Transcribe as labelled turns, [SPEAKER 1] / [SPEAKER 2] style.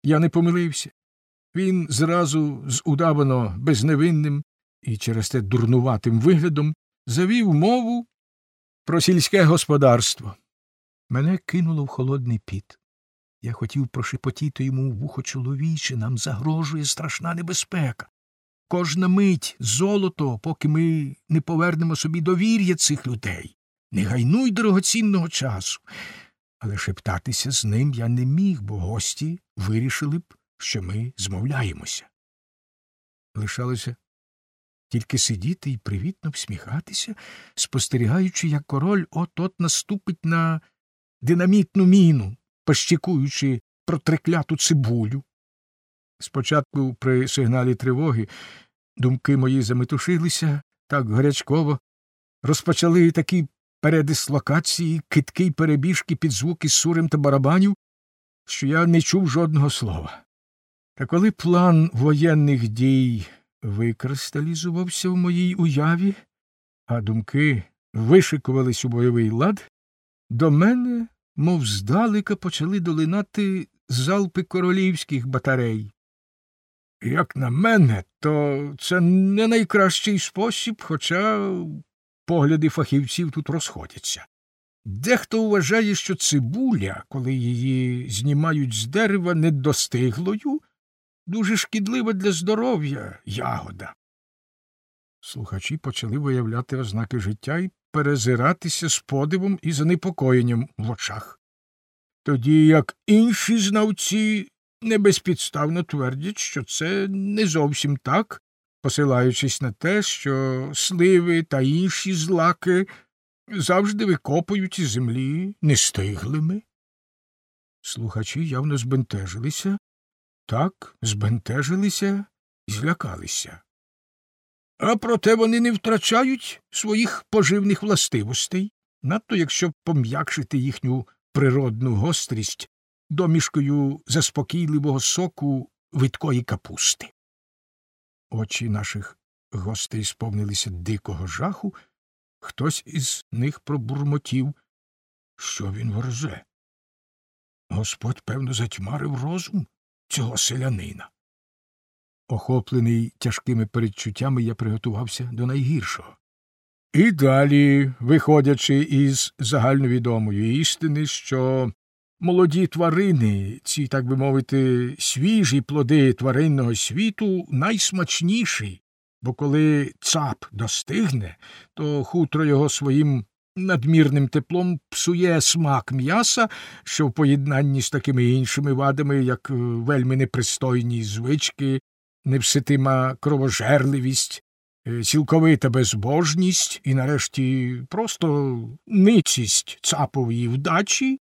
[SPEAKER 1] Я не помилився. Він зразу з удавано безневинним і через те дурнуватим виглядом завів мову про сільське господарство. Мене кинуло в холодний піт. Я хотів прошепотіти йому в вухо: чоловіче, нам загрожує страшна небезпека. Кожна мить — золото, поки ми не повернемо собі довір'я цих людей. Не гайнуй дорогоцінного часу. Але шептатися з ним я не міг, бо гості вирішили б, що ми змовляємося. Лишалося тільки сидіти і привітно всміхатися, спостерігаючи, як король от-от наступить на динамітну міну, пощікуючи про трекляту цибулю. Спочатку при сигналі тривоги думки мої заметушилися так гарячково, розпочали такі передислокації, кидки й перебіжки під звуки сурем та барабанів, що я не чув жодного слова. Та коли план воєнних дій викристалізувався в моїй уяві, а думки вишикувались у бойовий лад, до мене, мов здалека, почали долинати залпи королівських батарей. Як на мене, то це не найкращий спосіб, хоча погляди фахівців тут розходяться. Дехто вважає, що цибуля, коли її знімають з дерева недостиглою, дуже шкідлива для здоров'я ягода. Слухачі почали виявляти ознаки життя і перезиратися з подивом і занепокоєнням в очах. Тоді як інші знавці небезпідставно твердять, що це не зовсім так, посилаючись на те, що сливи та інші злаки завжди викопують із землі нестиглими. Слухачі явно збентежилися, так, збентежилися і злякалися. А проте вони не втрачають своїх поживних властивостей, надто якщо пом'якшити їхню природну гострість домішкою заспокійливого соку видкої капусти. Очі наших гостей сповнилися дикого жаху. Хтось із них пробурмотів, що він верзе. Господь, певно, затьмарив розум цього селянина. Охоплений тяжкими передчуттями, я приготувався до найгіршого. І далі, виходячи із загальновідомої істини, що молоді тварини, ці, так би мовити, свіжі плоди тваринного світу, найсмачніші, бо коли цап достигне, то хутро його своїм надмірним теплом псує смак м'яса, що в поєднанні з такими іншими вадами, як вельми непристойні звички, невситима кровожерливість, цілковита безбожність і, нарешті, просто ницість цапової вдачі,